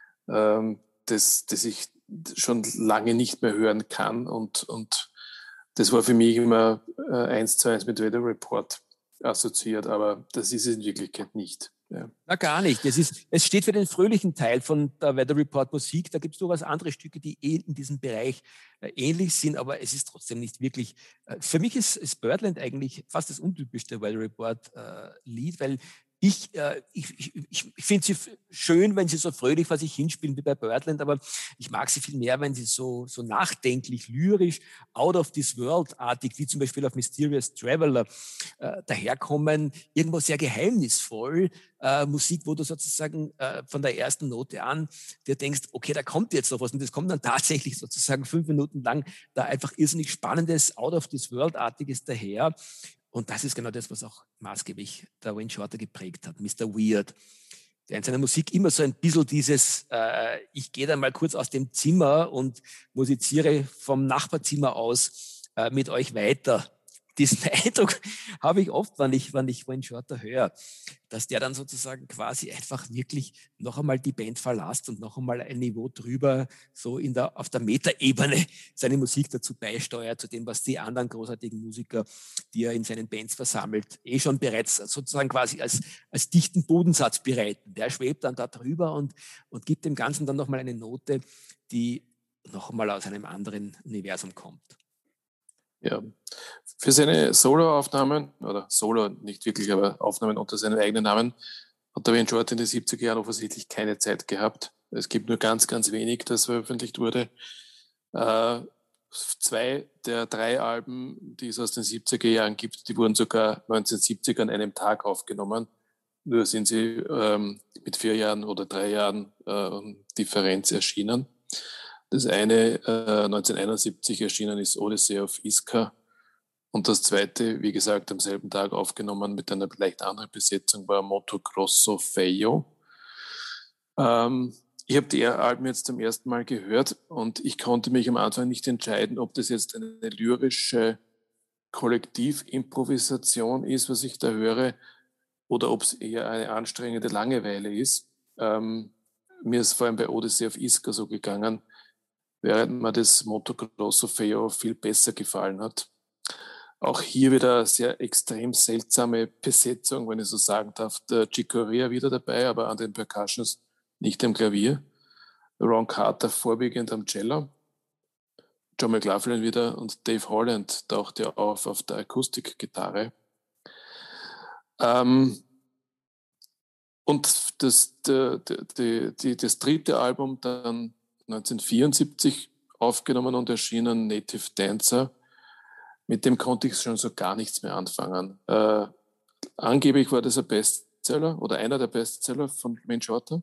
das ich schon lange nicht mehr hören kann. Und das war für mich immer 1:1 mit Weather Report assoziiert, aber das ist es in Wirklichkeit nicht. Ja. Na, gar nicht. Es steht für den fröhlichen Teil von der Weather Report Musik. Da gibt es durchaus andere Stücke, die in diesem Bereich ähnlich sind, aber es ist trotzdem nicht wirklich. Für mich ist Birdland eigentlich fast das untypischste Weather Report Lied, weil ich finde sie schön, wenn sie so fröhlich vor sich hinspielen wie bei Birdland, aber ich mag sie viel mehr, wenn sie so nachdenklich, lyrisch, out of this world-artig, wie zum Beispiel auf Mysterious Traveler, daherkommen, irgendwo sehr geheimnisvoll, Musik, wo du sozusagen von der ersten Note an dir denkst, okay, da kommt jetzt noch was und das kommt dann tatsächlich sozusagen 5 Minuten lang da einfach irrsinnig Spannendes, out of this world-artiges daher. Und das ist genau das, was auch maßgeblich der Wayne Shorter geprägt hat, Mr. Weird, der in seiner Musik immer so ein bisschen dieses, ich gehe dann mal kurz aus dem Zimmer und musiziere vom Nachbarzimmer aus mit euch weiter. Diesen Eindruck habe ich oft, wenn ich Wayne Shorter höre, dass der dann sozusagen quasi einfach wirklich noch einmal die Band verlässt und noch einmal ein Niveau drüber so auf der Metaebene seine Musik dazu beisteuert, zu dem, was die anderen großartigen Musiker, die er in seinen Bands versammelt, schon bereits sozusagen quasi als dichten Bodensatz bereiten. Der schwebt dann da drüber und gibt dem Ganzen dann noch mal eine Note, die noch einmal aus einem anderen Universum kommt. Ja, für seine Solo-Aufnahmen, oder Solo nicht wirklich, aber Aufnahmen unter seinem eigenen Namen, hat der Wayne Shorter in den 70er Jahren offensichtlich keine Zeit gehabt. Es gibt nur ganz wenig, das veröffentlicht wurde. 2 der 3 Alben, die es aus den 70er Jahren gibt, die wurden sogar 1970 an einem Tag aufgenommen. Nur sind sie mit 4 Jahren oder 3 Jahren Differenz erschienen. Das eine 1971 erschienen ist Odyssey of Iska und das zweite, wie gesagt, am selben Tag aufgenommen mit einer leicht anderen Besetzung war Moto Grosso Feio. Ich habe die Alben jetzt zum ersten Mal gehört und ich konnte mich am Anfang nicht entscheiden, ob das jetzt eine lyrische Kollektivimprovisation ist, was ich da höre, oder ob es eher eine anstrengende Langeweile ist. Mir ist vor allem bei Odyssey of Iska so gegangen, während mir das Moto Grosso Feio viel besser gefallen hat. Auch hier wieder eine sehr extrem seltsame Besetzung, wenn ich so sagen darf. Der Chicoria wieder dabei, aber an den Percussions, nicht am Klavier. Ron Carter vorwiegend am Cello. John McLaughlin wieder und Dave Holland taucht ja auf der Akustikgitarre. Und das dritte Album dann 1974 aufgenommen und erschienen, Native Dancer. Mit dem konnte ich schon so gar nichts mehr anfangen. Angeblich war das ein Bestseller oder einer der Bestseller von Wayne Shorter.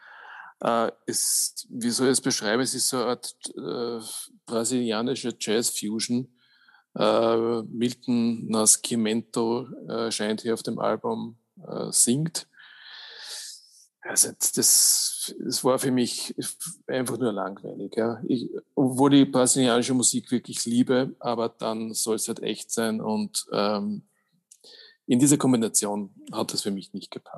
Wie soll ich es beschreiben? Es ist so eine Art brasilianische Jazz-Fusion. Milton Nascimento scheint hier auf dem Album singt. Also das war für mich einfach nur langweilig. Ja. Obwohl ich brasilianische Musik wirklich liebe, aber dann soll es halt echt sein und in dieser Kombination hat das für mich nicht gepasst.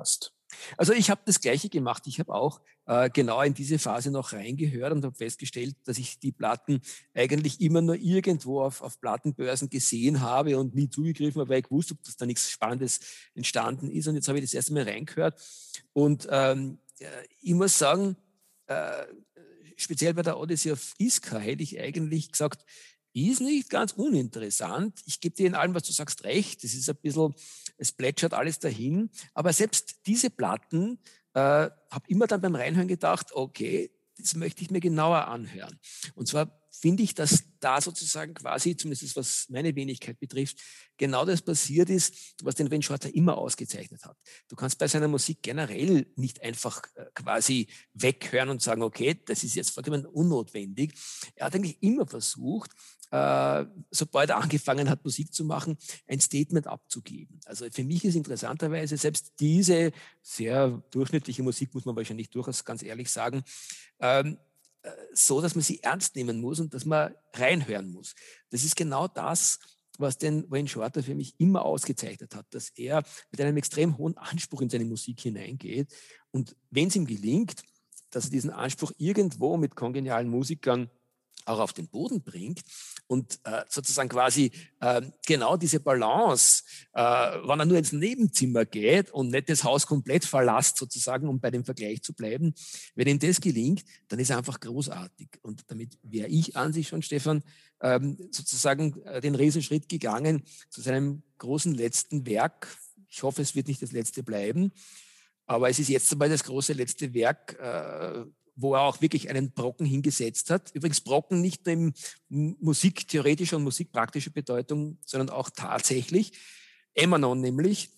Also ich habe das Gleiche gemacht. Ich habe auch genau in diese Phase noch reingehört und habe festgestellt, dass ich die Platten eigentlich immer nur irgendwo auf Plattenbörsen gesehen habe und nie zugegriffen habe, weil ich gewusst habe, dass da nichts Spannendes entstanden ist. Und jetzt habe ich das erste Mal reingehört. Und ich muss sagen, äh, speziell bei der Odyssey of Iska hätte ich eigentlich gesagt, ist nicht ganz uninteressant. Ich gebe dir in allem, was du sagst, recht. Es ist ein bisschen, es plätschert alles dahin. Aber selbst diese Platten habe immer dann beim Reinhören gedacht, okay, das möchte ich mir genauer anhören. Und zwar finde ich, dass da sozusagen quasi, zumindest was meine Wenigkeit betrifft, genau das passiert ist, was den Wayne Shorter immer ausgezeichnet hat. Du kannst bei seiner Musik generell nicht einfach quasi weghören und sagen, okay, das ist jetzt vollkommen unnotwendig. Er hat eigentlich immer versucht, sobald er angefangen hat, Musik zu machen, ein Statement abzugeben. Also für mich ist interessanterweise selbst diese sehr durchschnittliche Musik, muss man wahrscheinlich durchaus ganz ehrlich sagen, so, dass man sie ernst nehmen muss und dass man reinhören muss. Das ist genau das, was den Wayne Shorter für mich immer ausgezeichnet hat, dass er mit einem extrem hohen Anspruch in seine Musik hineingeht. Und wenn es ihm gelingt, dass er diesen Anspruch irgendwo mit kongenialen Musikern auch auf den Boden bringt und sozusagen quasi genau diese Balance, wenn er nur ins Nebenzimmer geht und nicht das Haus komplett verlässt sozusagen, um bei dem Vergleich zu bleiben, wenn ihm das gelingt, dann ist er einfach großartig. Und damit wäre ich an sich schon, Stefan, sozusagen den Riesenschritt gegangen zu seinem großen letzten Werk. Ich hoffe, es wird nicht das letzte bleiben, aber es ist jetzt einmal das große letzte Werk, wo er auch wirklich einen Brocken hingesetzt hat. Übrigens Brocken nicht nur in musiktheoretischer und musikpraktischer Bedeutung, sondern auch tatsächlich. Emanon nämlich.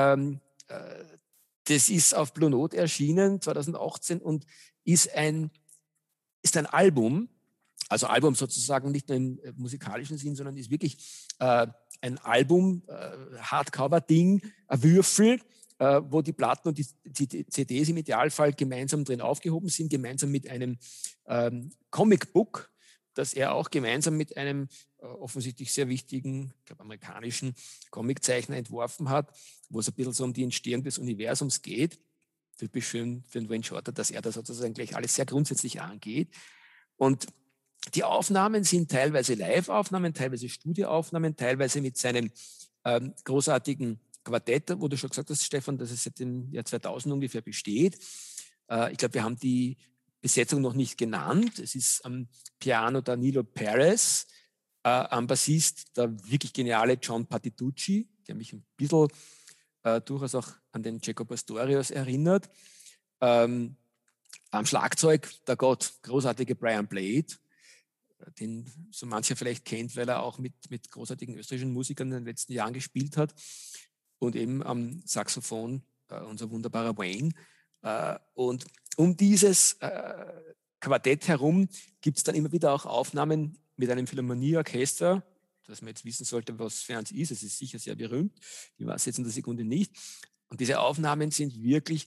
Das ist auf Blue Note erschienen 2018 und ist ein Album, also Album sozusagen nicht nur im musikalischen Sinn, sondern ist wirklich ein Album, Hardcover-Ding, ein Würfel, wo die Platten und die CDs im Idealfall gemeinsam drin aufgehoben sind, gemeinsam mit einem Comicbook, das er auch gemeinsam mit einem offensichtlich sehr wichtigen, ich glaube amerikanischen Comiczeichner entworfen hat, wo es ein bisschen so um die Entstehung des Universums geht. Typisch für den Wayne Shorter, dass er da sozusagen gleich alles sehr grundsätzlich angeht. Und die Aufnahmen sind teilweise Live-Aufnahmen, teilweise Studioaufnahmen, teilweise mit seinem großartigen Quartett, wo du schon gesagt hast, Stefan, dass es seit dem Jahr 2000 ungefähr besteht. Ich glaube, wir haben die Besetzung noch nicht genannt. Es ist am Piano Danilo Perez, am Bassist der wirklich geniale John Patitucci, der mich ein bisschen durchaus auch an den Jaco Pastorius erinnert. Am Schlagzeug der großartige Brian Blade, den so mancher vielleicht kennt, weil er auch mit großartigen österreichischen Musikern in den letzten Jahren gespielt hat. Und eben am Saxophon unser wunderbarer Wayne. Und um dieses Quartett herum gibt es dann immer wieder auch Aufnahmen mit einem Philharmonieorchester, dass man jetzt wissen sollte, was für eins ist. Es ist sicher sehr berühmt. Ich weiß jetzt in der Sekunde nicht. Und diese Aufnahmen sind wirklich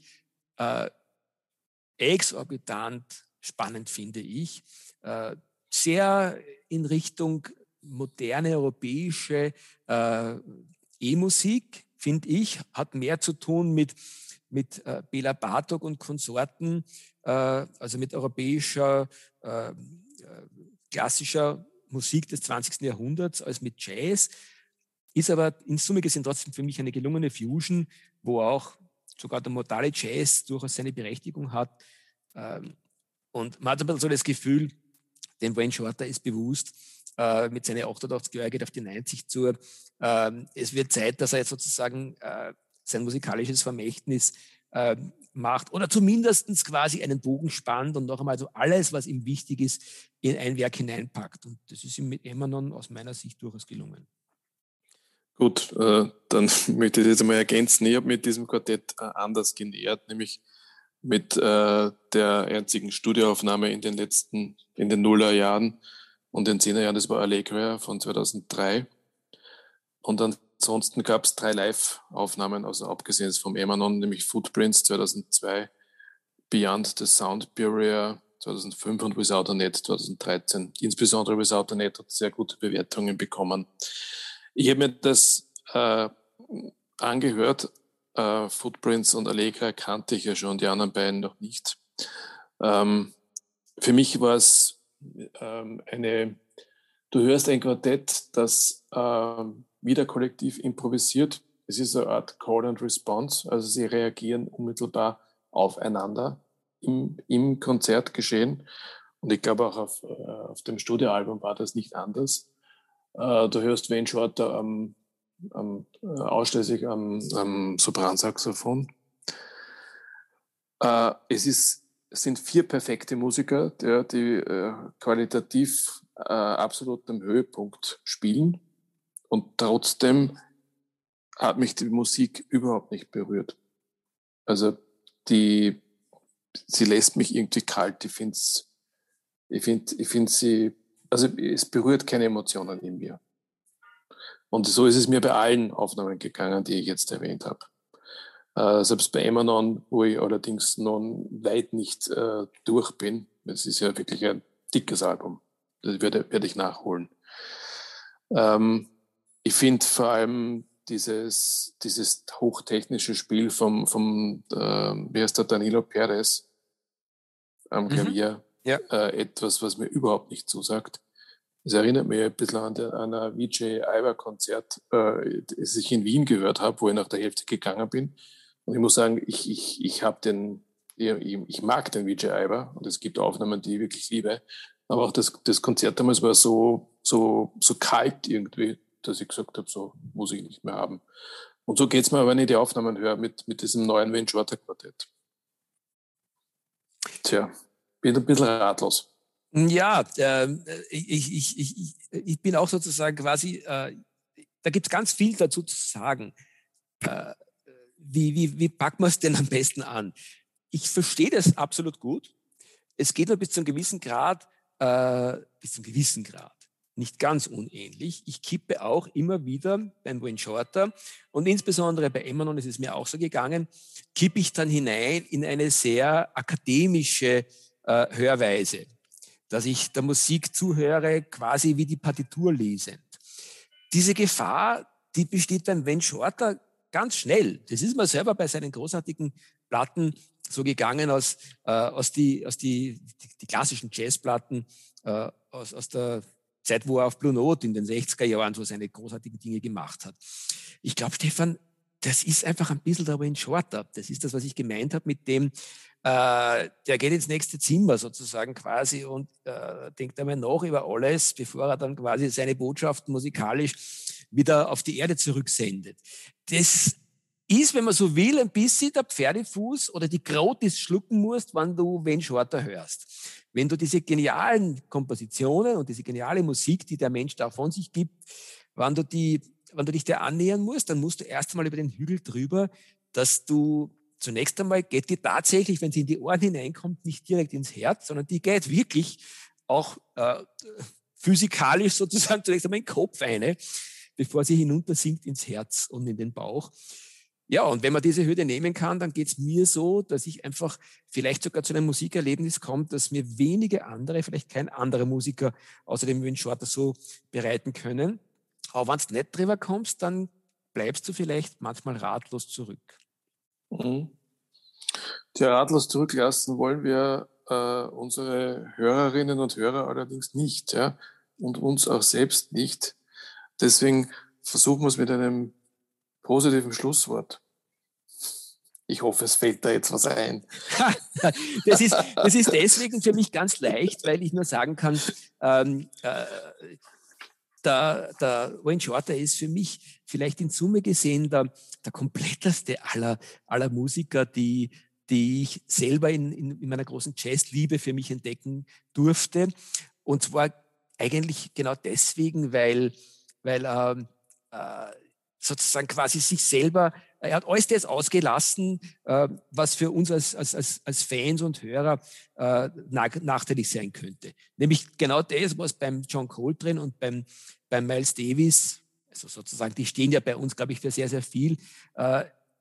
exorbitant spannend, finde ich. Sehr in Richtung moderne europäische E-Musik, finde ich, hat mehr zu tun mit Bela Bartok und Konsorten, also mit europäischer, klassischer Musik des 20. Jahrhunderts als mit Jazz, ist aber in Summe gesehen trotzdem für mich eine gelungene Fusion, wo auch sogar der modale Jazz durchaus seine Berechtigung hat. Und man hat ein bisschen so das Gefühl, dem Wayne Shorter ist bewusst, mit seinen 88 Jahren geht auf die 90 zu. Es wird Zeit, dass er jetzt sozusagen sein musikalisches Vermächtnis macht oder zumindest quasi einen Bogen spannt und noch einmal so alles, was ihm wichtig ist, in ein Werk hineinpackt. Und das ist ihm mit Emanon aus meiner Sicht durchaus gelungen. Gut, dann möchte ich das jetzt einmal ergänzen. Ich habe mit diesem Quartett anders genähert, nämlich mit der einzigen Studioaufnahme in den Nullerjahren und den 10er Jahren, das war Allegria von 2003. Und ansonsten gab es 3 Live-Aufnahmen, also abgesehen vom Emanon, nämlich Footprints 2002, Beyond the Sound Barrier 2005 und Without a Net 2013. Insbesondere Without a Net hat sehr gute Bewertungen bekommen. Ich habe mir das angehört Footprints und Allegra kannte ich ja schon, die anderen beiden noch nicht. Für mich war es du hörst ein Quartett, das wieder kollektiv improvisiert. Es ist eine Art Call and Response, also sie reagieren unmittelbar aufeinander im Konzertgeschehen. Und ich glaube auch auf dem Studioalbum war das nicht anders. Du hörst Wayne Shorter ausschließlich am Sopransaxophon. Es sind 4 perfekte Musiker, die qualitativ absolut am Höhepunkt spielen. Und trotzdem hat mich die Musik überhaupt nicht berührt. Also sie lässt mich irgendwie kalt. Ich finde sie, also es berührt keine Emotionen in mir. Und so ist es mir bei allen Aufnahmen gegangen, die ich jetzt erwähnt habe. Selbst bei Emanon, wo ich allerdings noch weit nicht durch bin. Es ist ja wirklich ein dickes Album. Das werde ich nachholen. Ich finde vor allem dieses hochtechnische Spiel vom wie heißt der, Danilo Perez am Klavier, etwas, was mir überhaupt nicht zusagt. Es erinnert mich ein bisschen an ein Vijay Iyer-Konzert, das ich in Wien gehört habe, wo ich nach der Hälfte gegangen bin. Und ich muss sagen, ich mag den Vijay Iyer und es gibt Aufnahmen, die ich wirklich liebe. Aber auch das Konzert damals war so kalt irgendwie, dass ich gesagt habe, so muss ich nicht mehr haben. Und so geht es mir, wenn ich die Aufnahmen höre mit diesem neuen Wayne Shorter Quartett. Tja, bin ein bisschen ratlos. Ja, ich bin auch sozusagen quasi, da gibt es ganz viel dazu zu sagen. Wie packt man es denn am besten an? Ich verstehe das absolut gut. Es geht nur bis zu einem gewissen Grad, nicht ganz unähnlich. Ich kippe auch immer wieder beim Wayne Shorter und insbesondere bei Emanon ist es mir auch so gegangen, kippe ich dann hinein in eine sehr akademische Hörweise, dass ich der Musik zuhöre, quasi wie die Partitur lesend. Diese Gefahr, die besteht beim Wayne Shorter ganz schnell. Das ist mir selber bei seinen großartigen Platten so gegangen aus die klassischen Jazzplatten aus der Zeit, wo er auf Blue Note in den 60er Jahren so seine großartigen Dinge gemacht hat. Ich glaube, Stefan, das ist einfach ein bisschen der Wayne Shorter. Das ist das, was ich gemeint habe mit dem, der geht ins nächste Zimmer sozusagen quasi und denkt einmal nach über alles, bevor er dann quasi seine Botschaften musikalisch wieder auf die Erde zurücksendet. Das ist, wenn man so will, ein bisschen der Pferdefuß oder die Kraut, die du schlucken musst, wenn du Wayne Shorter hörst. Wenn du diese genialen Kompositionen und diese geniale Musik, die der Mensch da von sich gibt, wenn du dich der annähern musst, dann musst du erst einmal über den Hügel drüber, dass du zunächst einmal geht die tatsächlich, wenn sie in die Ohren hineinkommt, nicht direkt ins Herz, sondern die geht wirklich auch physikalisch sozusagen zunächst einmal in den Kopf eine, bevor sie hinuntersinkt ins Herz und in den Bauch. Ja, und wenn man diese Hürde nehmen kann, dann geht es mir so, dass ich einfach vielleicht sogar zu einem Musikerlebnis komme, das mir wenige andere, vielleicht kein anderer Musiker außer dem Wayne Shorter so bereiten können. Aber wenn du nicht drüber kommst, dann bleibst du vielleicht manchmal ratlos zurück. Mhm. Tja, ratlos zurücklassen wollen wir unsere Hörerinnen und Hörer allerdings nicht, ja, und uns auch selbst nicht. Deswegen versuchen wir es mit einem positiven Schlusswort. Ich hoffe, es fällt da jetzt was ein. Das ist deswegen für mich ganz leicht, weil ich nur sagen kann, der Wayne Shorter ist für mich vielleicht in Summe gesehen der kompletteste aller Musiker, die ich selber in meiner großen Jazzliebe für mich entdecken durfte. Und zwar eigentlich genau deswegen, weil sozusagen quasi sich selber, er hat alles das ausgelassen, was für uns als Fans und Hörer nachteilig sein könnte. Nämlich genau das, was beim John Coltrane und beim Miles Davis, also sozusagen, die stehen ja bei uns, glaube ich, für sehr, sehr viel,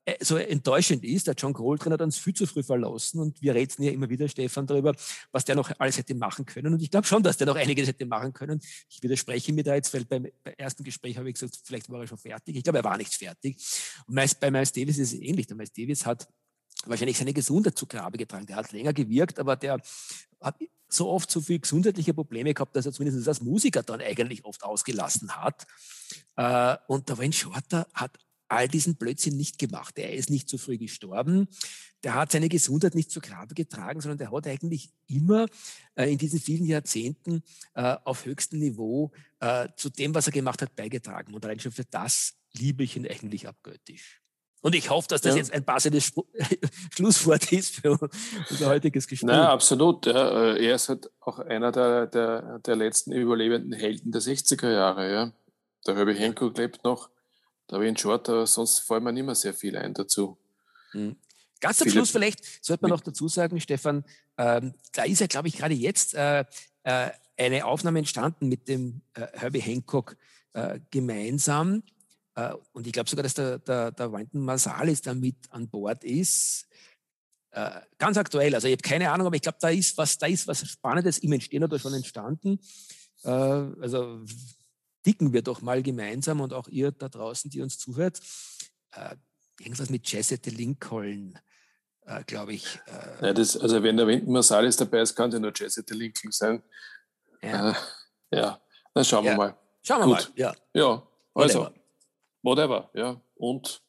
so enttäuschend ist. Der John Coltrane hat uns viel zu früh verlassen und wir reden ja immer wieder, Stefan, darüber, was der noch alles hätte machen können. Und ich glaube schon, dass der noch einiges hätte machen können. Ich widerspreche mir da jetzt, weil beim ersten Gespräch habe ich gesagt, vielleicht war er schon fertig. Ich glaube, er war nicht fertig. Und bei Miles Davis ist es ähnlich. Der Miles Davis hat wahrscheinlich seine Gesundheit zu Grabe getragen. Der hat länger gewirkt, aber der hat so oft so viele gesundheitliche Probleme gehabt, dass er zumindest als Musiker dann eigentlich oft ausgelassen hat. Und der Wayne Shorter hat all diesen Blödsinn nicht gemacht. Er ist nicht zu früh gestorben. Der hat seine Gesundheit nicht zu Grabe getragen, sondern der hat eigentlich immer in diesen vielen Jahrzehnten auf höchstem Niveau zu dem, was er gemacht hat, beigetragen. Und allein schon für das liebe ich ihn eigentlich abgöttisch. Und ich hoffe, dass das jetzt ein passendes Schlusswort ist für unser heutiges Gespräch. Nein, absolut. Ja. Er ist halt auch einer der letzten überlebenden Helden der 60er Jahre. Ja. Der Herbie Hancock lebt noch. Da habe ich einen Short, aber sonst fällt mir nicht mehr sehr viel ein dazu. Ganz zum Schluss vielleicht sollte man noch dazu sagen, Stefan, da ist ja, glaube ich, gerade jetzt eine Aufnahme entstanden mit dem Herbie Hancock gemeinsam. Und ich glaube sogar, dass der Wynton Marsalis da mit an Bord ist. Ganz aktuell, also ich habe keine Ahnung, aber ich glaube, da ist was Spannendes im Entstehen oder schon entstanden. Also dicken wir doch mal gemeinsam und auch ihr da draußen, die uns zuhört, irgendwas mit Jazz at the Lincoln, glaube ich. Ja, also wenn der Wynton Marsalis dabei ist, kann der nur Jazz at the Lincoln sein. Ja, dann schauen wir mal. Schauen wir mal, ja. Ja, also, whatever, ja. Und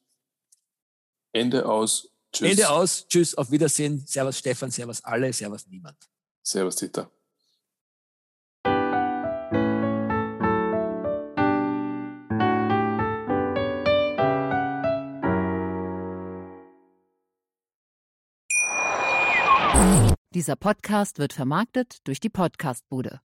Ende aus. Tschüss. Ende aus, tschüss, auf Wiedersehen. Servus Stefan, servus alle, servus niemand. Servus Dieter. Dieser Podcast wird vermarktet durch die Podcastbude.